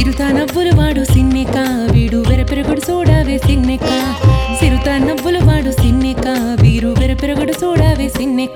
సిరుతా నవ్వులు వాడు సిన్నెక వీడు వెరపెరగడు సోడావే సిన్నెక సిరుతా నవ్వులు వాడు సిన్నెక వీరు వెరపెరగడు సోడావే సిన్నెక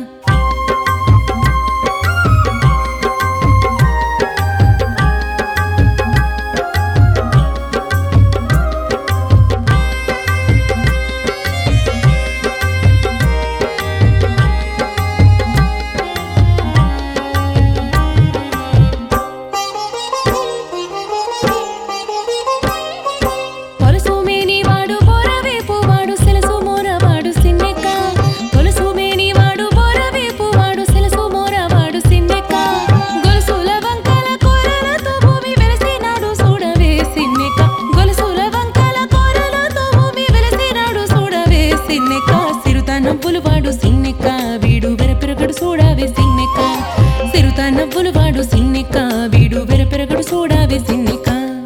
నవ్వులు వాడు సిన్నెక వీడు వెరపెరగడు సోడావే సిన్నెక సిరుతా నవ్వులు వాడు సిన్నెక వీడు వెరపెరగడు సోడావే సిన్నెక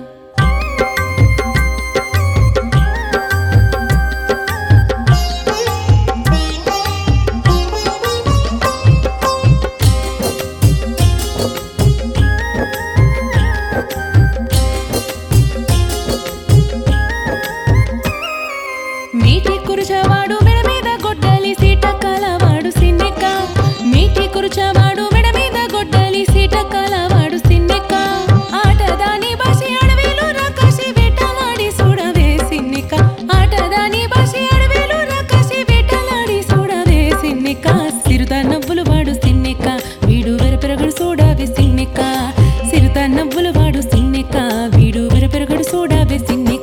మీటి కురుచవాడు మెడ మీద గొడ్డలి సీటకాల వాడు సిన్నెక మీటి కురుచవాడు మెడ మీద గొడ్డలి సీటకాల వాడు సిన్నెక ఆటదాని బాసి అడవిలో రాకాసి వేటలాడి చూడవే సిన్నెక ఆటదాని బాసి అడవిలో రాకాసి వేటలాడి చూడవే సిన్నెక సిరుతా నవ్వులు వాడు సిన్నెక వీడు వెరపెరగడు సోడావే సిన్నెక సిరుతా నవ్వులు వాడు సిన్నెక వీడు వెరపెరగడు సోడావే సిన్నెక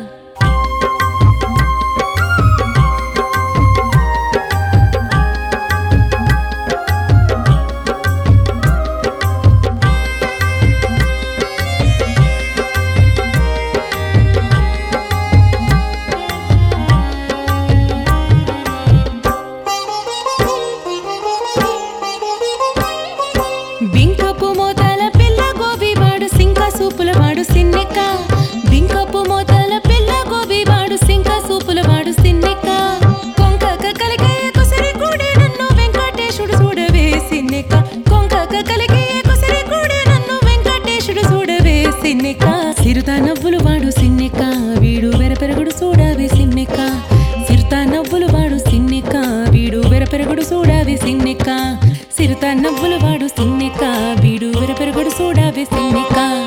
బింకపు మోతల పిల్ల గోబి వాడు సింక సూపుల వాడు సిన్నెక బింకపు మోతల పిల్ల గోబి వాడు సింక సూపుల వాడు సిన్నెక కొంకక కలిగే కుసరి కూడి నన్ను వెంకటేశుడు చూడవే సిన్నెక కొంకక కలిగే కుసరి కూడి నన్ను వెంకటేశుడు చూడవే సిన్నెక సిరుతా నవ్వులు వాడు సిన్నెక వీడు వెరపెరగడు చూడవే సిన్నెక సిరుతా నవ్వులు వాడు సిన్నెక వీడు వెరపెరగడు చూడవే సిన్నెక సిరుతా నవ్వులు వాడు సిన్నెక వీడు వెరపెరగడు సోడావే సిన్నెక